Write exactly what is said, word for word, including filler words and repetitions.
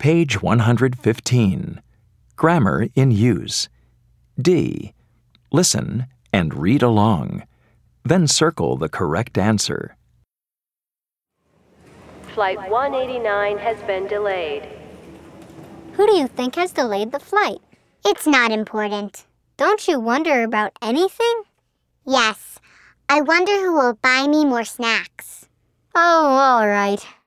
Page one hundred fifteen. Grammar in use. D. Listen and read along. Then circle the correct answer. Flight one eighty-nine has been delayed. Who do you think has delayed the flight? It's not important. Don't you wonder about anything? Yes. I wonder who will buy me more snacks. Oh, all right.